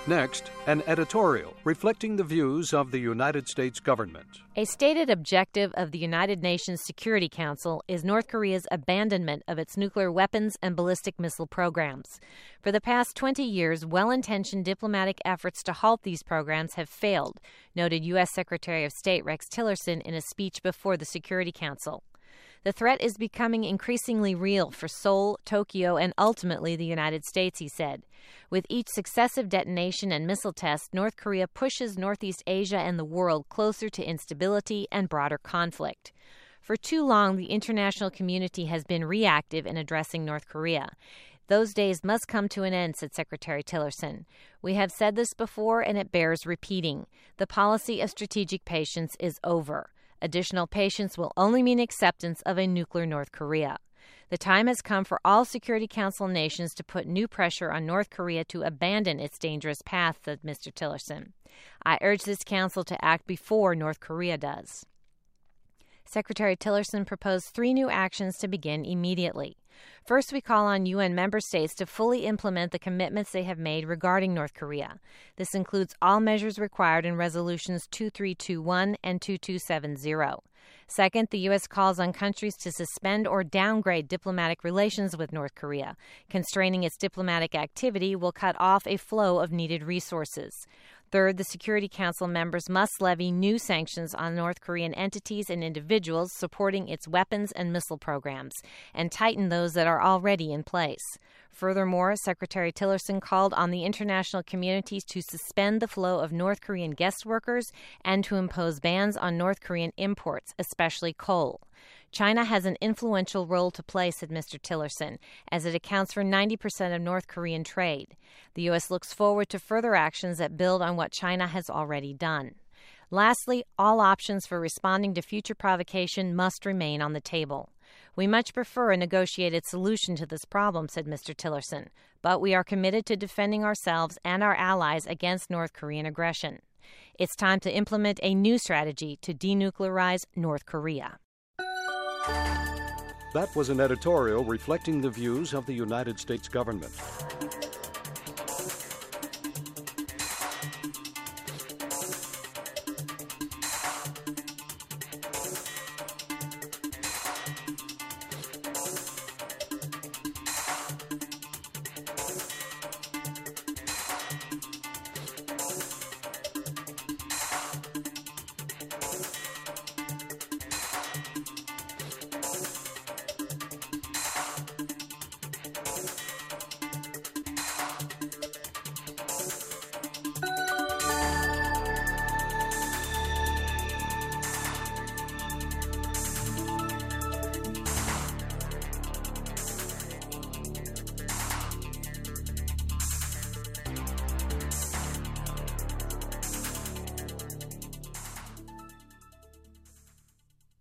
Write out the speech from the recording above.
Next, an editorial reflecting the views of the United States government. A stated objective of the United Nations Security Council is North Korea's abandonment of its nuclear weapons and ballistic missile programs. For the past 20 years, well-intentioned diplomatic efforts to halt these programs have failed, noted U.S. Secretary of State Rex Tillerson in a speech before the Security Council. The threat is becoming increasingly real for Seoul, Tokyo, and ultimately the United States, he said. With each successive detonation and missile test, North Korea pushes Northeast Asia and the world closer to instability and broader conflict. For too long, the international community has been reactive in addressing North Korea. Those days must come to an end, said Secretary Tillerson. We have said this before, and it bears repeating. The policy of strategic patience is over. Additional patience will only mean acceptance of a nuclear North Korea. The time has come for all Security Council nations to put new pressure on North Korea to abandon its dangerous path, said Mr. Tillerson. I urge this council to act before North Korea does. Secretary Tillerson proposed 3 new actions to begin immediately. First, we call on UN member states to fully implement the commitments they have made regarding North Korea. This includes all measures required in Resolutions 2321 and 2270. Second, the U.S. calls on countries to suspend or downgrade diplomatic relations with North Korea. Constraining its diplomatic activity will cut off a flow of needed resources. Third, the Security Council members must levy new sanctions on North Korean entities and individuals supporting its weapons and missile programs, and tighten those that are already in place. Furthermore, Secretary Tillerson called on the international communities to suspend the flow of North Korean guest workers and to impose bans on North Korean imports, especially coal. China has an influential role to play, said Mr. Tillerson, as it accounts for 90% of North Korean trade. The U.S. looks forward to further actions that build on what China has already done. Lastly, all options for responding to future provocation must remain on the table. We much prefer a negotiated solution to this problem, said Mr. Tillerson, but we are committed to defending ourselves and our allies against North Korean aggression. It's time to implement a new strategy to denuclearize North Korea. That was an editorial reflecting the views of the United States government.